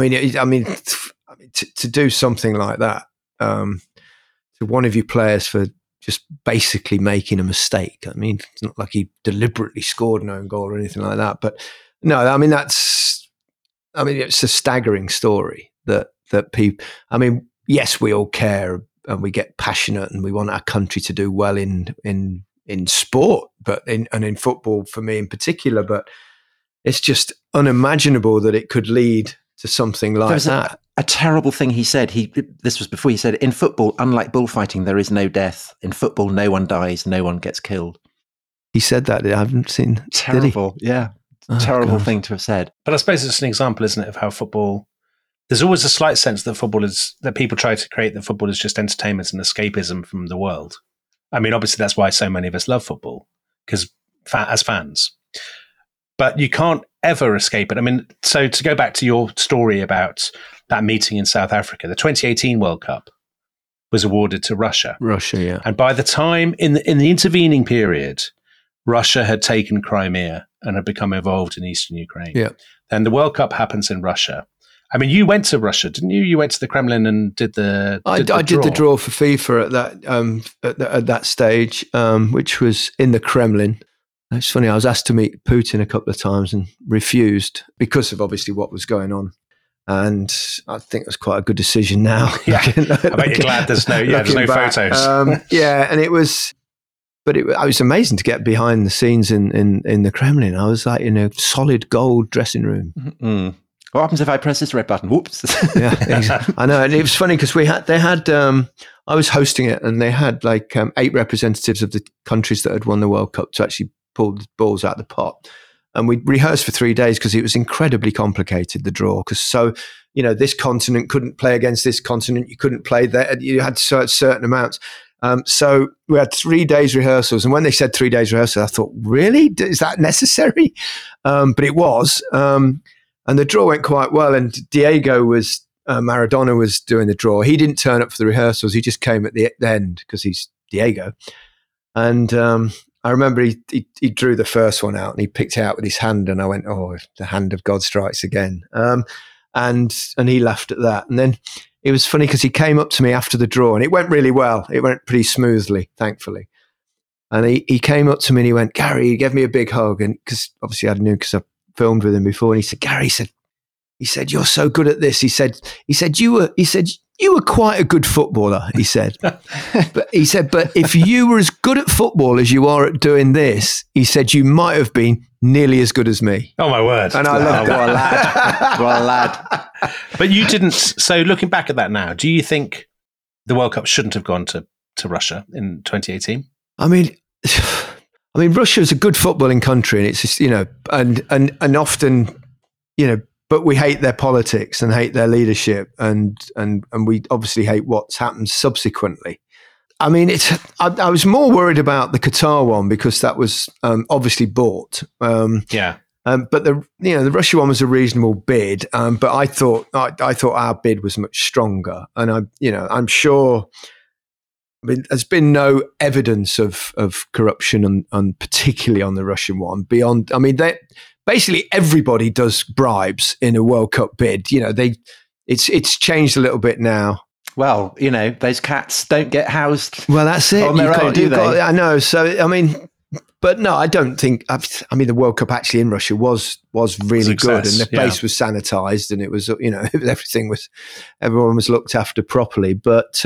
To do something like that to one of your players for just basically making a mistake. I mean, it's not like he deliberately scored an own goal or anything like that. But no, it's a staggering story that people. I mean, yes, we all care and we get passionate and we want our country to do well in sport, and in football for me in particular. But it's just unimaginable that it could lead to something like that. A terrible thing he said. This was before he said, in football, unlike bullfighting, there is no death. In football, no one dies, no one gets killed. He said that. I haven't seen. Terrible, yeah. Terrible thing to have said. But I suppose it's an example, isn't it, of how football. There's always a slight sense that people try to create that football is just entertainment and escapism from the world. I mean, obviously, that's why so many of us love football, because as fans. But you can't ever escape it. I mean, so to go back to your story about that meeting in South Africa, the 2018 World Cup was awarded to Russia. Russia, yeah. And by the time, in the intervening period, Russia had taken Crimea and had become involved in eastern Ukraine. Yeah. Then the World Cup happens in Russia. I mean, you went to Russia, didn't you? You went to the Kremlin and did the I did the draw for FIFA at that stage, which was in the Kremlin. It's funny, I was asked to meet Putin a couple of times and refused because of obviously what was going on And I think it was quite a good decision now. Yeah, I bet you're glad there's no photos. And it was, but I was amazing to get behind the scenes in the Kremlin. I was like in a solid gold dressing room. Mm-hmm. What happens if I press this red button? Whoops. Yeah, exactly. I know. And it was funny because I was hosting it, and they had like 8 representatives of the countries that had won the World Cup to actually pull the balls out of the pot. And we rehearsed for 3 days because it was incredibly complicated, the draw. Because this continent couldn't play against this continent. You couldn't play that. You had certain amounts. So we had 3 days rehearsals. And when they said 3 days rehearsal, I thought, really? Is that necessary? But it was. And the draw went quite well. And Diego Maradona was doing the draw. He didn't turn up for the rehearsals. He just came at the end because he's Diego. And I remember he drew the first one out and he picked it out with his hand, and I went, "Oh, the hand of God strikes again." And he laughed at that. And then it was funny because he came up to me after the draw, and it went really well. It went pretty smoothly, thankfully. And he came up to me and he went, "Gary," he gave me a big hug, and because obviously I knew because I filmed with him before. And he said, "Gary," he said, "You're so good at this." He said, you were quite a good footballer, he said. But if you were as good at football as you are at doing this, he said, you might have been nearly as good as me. Oh, my word. And I loved that. What a lad. But you didn't. So looking back at that now, do you think the World Cup shouldn't have gone to Russia in 2018? I mean, Russia is a good footballing country, and it's just, and often, but we hate their politics and hate their leadership, and we obviously hate what's happened subsequently. I mean, I was more worried about the Qatar one because that was obviously bought. But the Russia one was a reasonable bid. But I thought our bid was much stronger, and I'm sure. I mean, there's been no evidence of corruption, and particularly on the Russian one. Beyond, I mean, basically everybody does bribes in a World Cup bid. It's changed a little bit now. Well, those cats don't get housed. Well, that's it. On their own, do they? I know. So, I mean, but no, I don't think. I mean, the World Cup actually in Russia was really good, and the place was sanitized, and it was everyone was looked after properly. But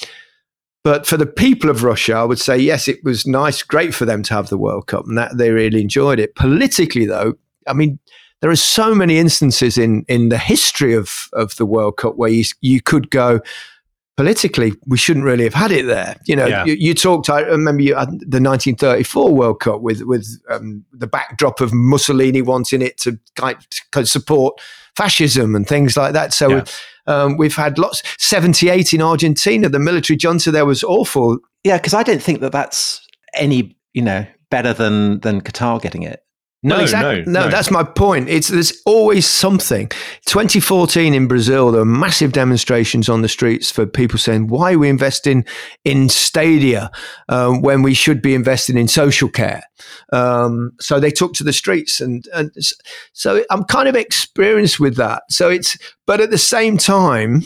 for the people of Russia, I would say yes, it was nice, great for them to have the World Cup, and that they really enjoyed it. Politically, though, I mean, there are so many instances in the history of the World Cup where you could go, politically, we shouldn't really have had it there. You talked. I remember the 1934 World Cup with the backdrop of Mussolini wanting it to kind of support fascism and things like that. So we've had lots. 78 in Argentina, the military junta there was awful. Yeah, because I don't think that's any better than Qatar getting it. No, that's my point. There's always something. 2014 in Brazil, there were massive demonstrations on the streets for people saying, why are we investing in stadia when we should be investing in social care? So they took to the streets, and so I'm kind of experienced with that. But at the same time,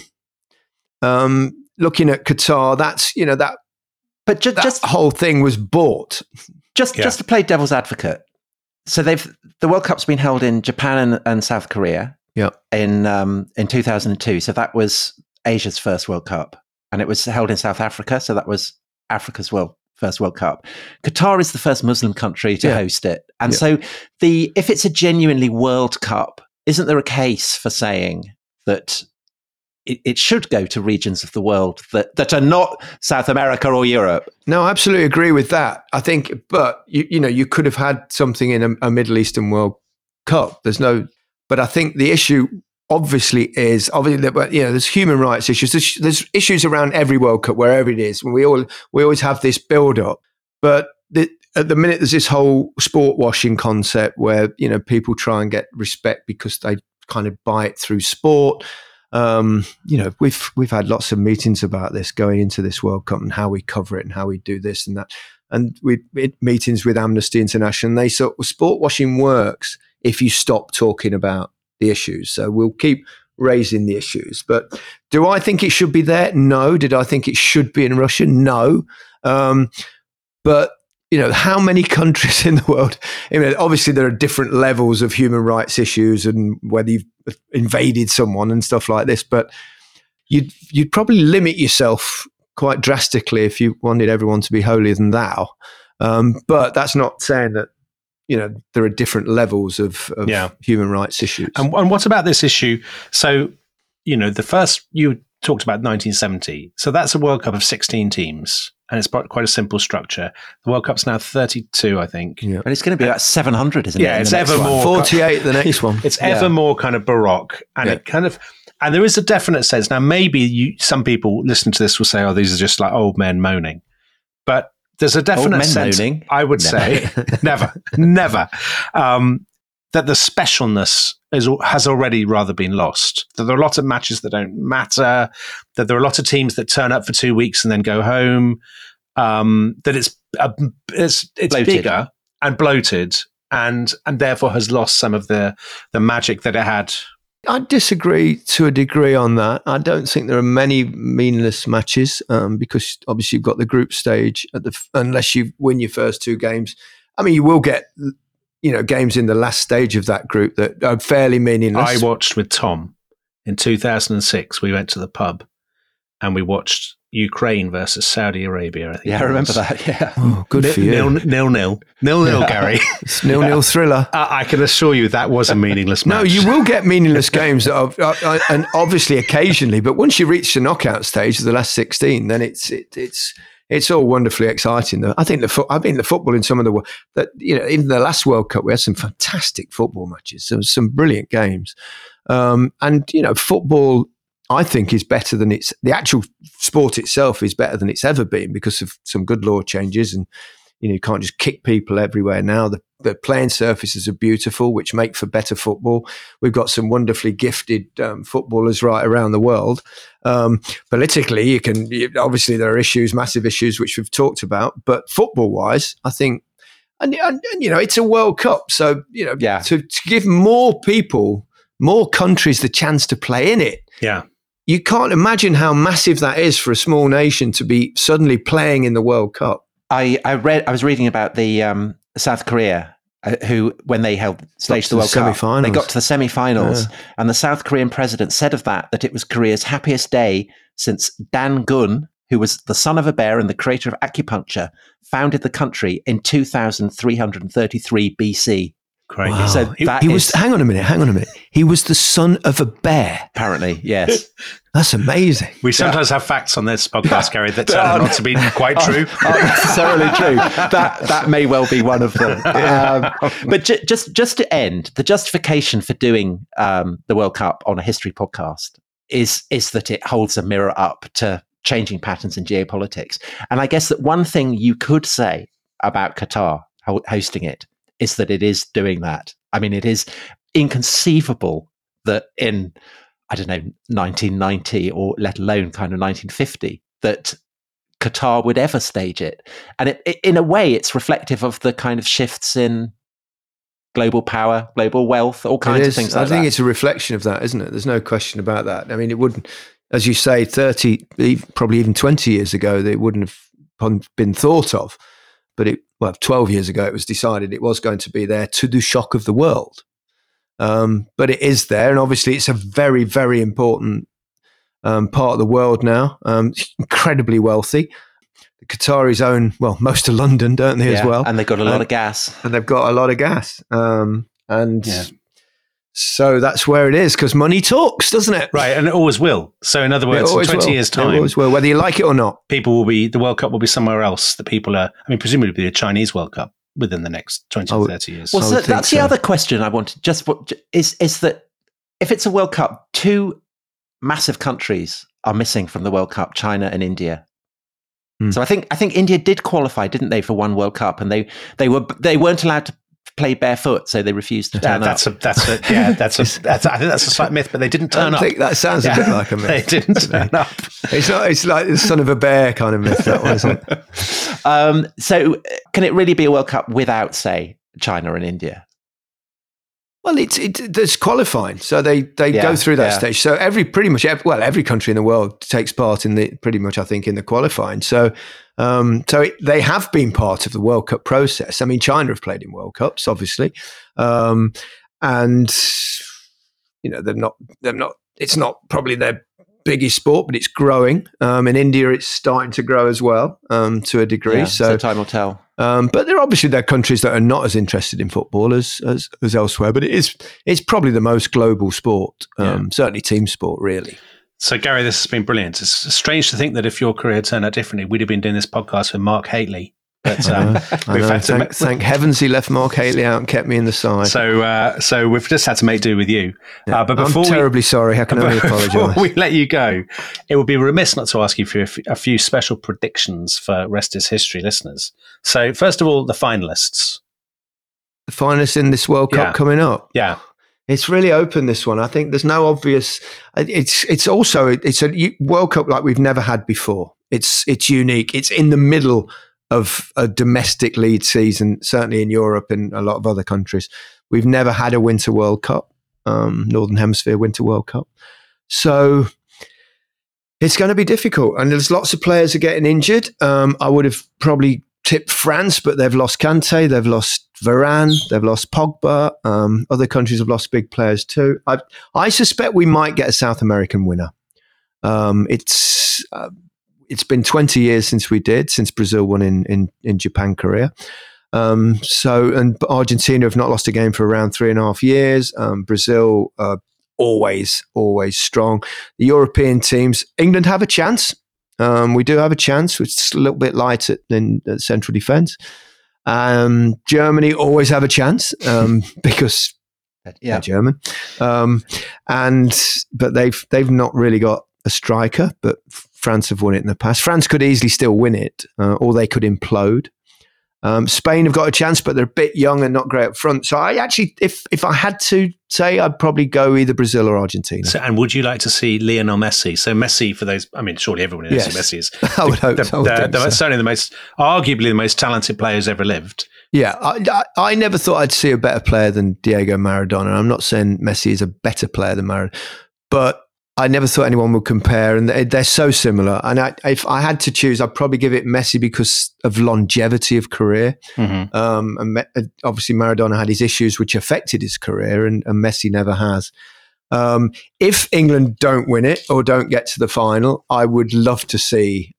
looking at Qatar, that's but that whole thing was bought. Just to play devil's advocate. So the World Cup's been held in Japan and South Korea in 2002. So that was Asia's first World Cup, and it was held in South Africa. So that was Africa's first World Cup. Qatar is the first Muslim country to host it. And so if it's a genuinely World Cup, isn't there a case for saying that it should go to regions of the world that are not South America or Europe? No, I absolutely agree with that. I think, but you could have had something in a Middle Eastern World Cup. But I think the issue obviously there's human rights issues. There's issues around every World Cup, wherever it is. We always have this build up, but at the minute there's this whole sport washing concept where people try and get respect because they kind of buy it through sport. We've had lots of meetings about this going into this World Cup and how we cover it and how we do this and that. And we meetings with Amnesty International, and they said, well, sport washing works if you stop talking about the issues. So we'll keep raising the issues. But do I think it should be there? No. Did I think it should be in Russia? No. But how many countries in the world? I mean, obviously, there are different levels of human rights issues and whether you've invaded someone and stuff like this, but you'd probably limit yourself quite drastically if you wanted everyone to be holier than thou. But that's not saying that, there are different levels of human rights issues. And what about this issue? So, the first, you talked about 1970. So that's a World Cup of 16 teams. And it's quite a simple structure. The World Cup's now 32, I think. Yeah. And it's going to be about 700, isn't it? Yeah, it's ever more. 48, the next one. It's ever more kind of baroque. And it kind of, and there is a definite sense. Now, maybe some people listening to this will say, oh, these are just like old men moaning. But there's a definite sense, moaning. I would say, never, that the specialness has already rather been lost. That there are lots of matches that don't matter, that there are a lot of teams that turn up for 2 weeks and then go home, that it's bigger and bloated and therefore has lost some of the magic that it had. I disagree to a degree on that. I don't think there are many meaningless matches because obviously you've got the group stage unless you win your first 2 games. I mean, you will get games in the last stage of that group that are fairly meaningless. I watched with Tom in 2006. We went to the pub and we watched Ukraine versus Saudi Arabia. I think. Yeah, I remember that. Yeah. Oh, good for you. 0-0, Gary. It's 0-0 thriller. I can assure you that was a meaningless match. No, you will get meaningless games that and obviously occasionally, but once you reach the knockout stage of the last 16, then it's all wonderfully exciting. I think I've been to football in some of even the last World Cup, we had some fantastic football matches. There was some brilliant games. And football, I think, is better than the actual sport itself is better than it's ever been because of some good law changes. And, you can't just kick people everywhere now. The playing surfaces are beautiful, which make for better football. We've got some wonderfully gifted footballers right around the world. Politically, obviously there are issues, massive issues, which we've talked about. But football-wise, I think, and it's a World Cup, so to give more people, more countries, the chance to play in it. Yeah, you can't imagine how massive that is for a small nation to be suddenly playing in the World Cup. I was reading about the South Korea who, when they staged the World Cup, they got to the semi-finals, and the South Korean president said of that it was Korea's happiest day since Dan Gun, who was the son of a bear and the creator of acupuncture, founded the country in 2333 BC. Great. Wow. So he was. Hang on a minute. He was the son of a bear. Apparently, yes. That's amazing. We sometimes have facts on this podcast, Gary, that turn out not to be quite true. Not necessarily true. That may well be one of them. But just to end, the justification for doing the World Cup on a history podcast is that it holds a mirror up to changing patterns in geopolitics. And I guess that one thing you could say about Qatar hosting it is that it is doing that. I mean, it is inconceivable that in, 1990 or let alone kind of 1950, that Qatar would ever stage it. And in a way, it's reflective of the kind of shifts in global power, global wealth, all kinds of things like that. I think it's a reflection of that, isn't it? There's no question about that. I mean, it wouldn't, as you say, 30, probably even 20 years ago, they wouldn't have been thought of. But 12 years ago, it was decided it was going to be there to the shock of the world. But it is there. And obviously, it's a very, very important part of the world now. Incredibly wealthy. The Qataris own, most of London, don't they, as well? And they've got a lot of gas. So that's where it is, because money talks, doesn't it? Right, and it always will. So in other words, in 20 years' time, it always will, whether you like it or not. The World Cup will be somewhere else. That people are, presumably it'll be a Chinese World Cup within the next 20 to 30 years. Well, so that's the other question I wanted. Is that if it's a World Cup, 2 massive countries are missing from the World Cup: China and India. So I think India did qualify, didn't they, for one World Cup, and they weren't allowed to play barefoot, so they refused to turn up. I think that's a slight myth, but they didn't turn up. I think that sounds a bit like a myth. They didn't turn up. It's like the son of a bear kind of myth, that one, isn't it? So can it really be a World Cup without, say, China and India? Well, there's qualifying, so they go through that stage. So every country in the world takes part in the qualifying. So they have been part of the World Cup process. I mean, China have played in World Cups, obviously, and they're not. It's not probably their biggest sport, but it's growing. In India, it's starting to grow as well to a degree. Yeah, so time will tell. But there are countries that are not as interested in football as elsewhere. But it's probably the most global sport, certainly team sport, really. So, Gary, this has been brilliant. It's strange to think that if your career turned out differently, we'd have been doing this podcast with Mark Hateley. But thank heavens he left Mark Hateley out and kept me in the side. So we've just had to make do with you. Yeah, but I'm terribly sorry. How can I apologise? Before we let you go, it would be remiss not to ask you for a few special predictions for Rest is History listeners. So first of all, the finalists. The finalists in this World Cup coming up. Yeah. It's really open, this one. I think there's no obvious. It's a World Cup like we've never had before. It's unique. It's in the middle of a domestic lead season, certainly in Europe and a lot of other countries. We've never had a Winter World Cup, Northern Hemisphere Winter World Cup. So it's going to be difficult. And there's lots of players are getting injured. I would have probably tipped France, but they've lost Kante, they've lost Varane, they've lost Pogba. Other countries have lost big players too. I suspect we might get a South American winner. It's been 20 years since Brazil won in Japan, Korea. And Argentina have not lost a game for around 3.5 years. Brazil, always strong. The European teams, England have a chance. We do have a chance, which is a little bit light in central defence. Germany always have a chance because they're German. But they've not really got a striker, but France have won it in the past. France could easily still win it, or they could implode. Spain have got a chance, but they're a bit young and not great up front. So I actually, if I had to say, I'd probably go either Brazil or Argentina. So, and would you like to see Lionel Messi? So Messi, for those, I mean, surely everyone knows who Messi is. I would hope so. Certainly arguably the most talented players ever lived. Yeah, I never thought I'd see a better player than Diego Maradona. I'm not saying Messi is a better player than Maradona, but I never thought anyone would compare, and they're so similar. And if I had to choose, I'd probably give it Messi because of longevity of career. Mm-hmm. And obviously Maradona had his issues which affected his career, and Messi never has. If England don't win it or don't get to the final, I would love to see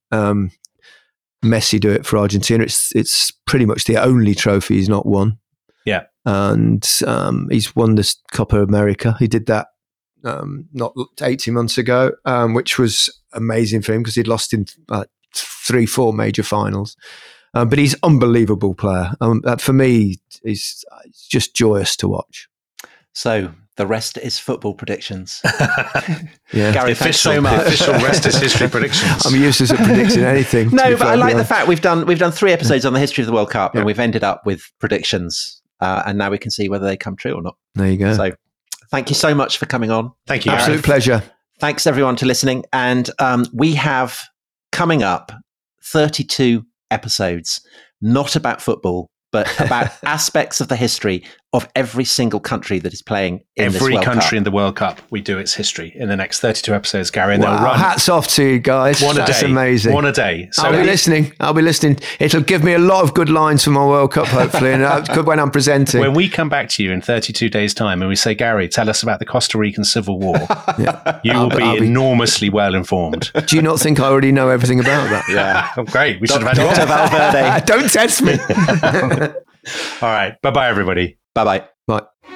Messi do it for Argentina. It's pretty much the only trophy he's not won. Yeah. And he's won this Copa America. He did that not 18 months ago, which was amazing for him because he'd lost in 3-4 major finals. But he's an unbelievable player. For me, it's just joyous to watch. So the rest is football predictions. Yeah. Gary, thanks so much. The official Rest is History predictions. I'm useless at predicting anything. No, but I like the fact we've done 3 episodes on the history of the World Cup, and we've ended up with predictions, and now we can see whether they come true or not. There you go. So thank you so much for coming on. Thank you. Absolute pleasure. Thanks everyone to listening. And we have coming up 32 episodes, not about football, but about aspects of the history of every single country that is playing in this World Cup. Every country in the World Cup, we do its history in the next 32 episodes, Gary. And they'll run. Hats off to you guys. That's amazing. One a day. So I'll be listening. It'll give me a lot of good lines for my World Cup, hopefully, and when I'm presenting. When we come back to you in 32 days' time and we say, Gary, tell us about the Costa Rican Civil War, you will be enormously well informed. Do you not think I already know everything about that? Yeah. Oh, great. We should have had Dr. Valverde. Don't test me. All right. Bye-bye, everybody. Bye-bye. Bye.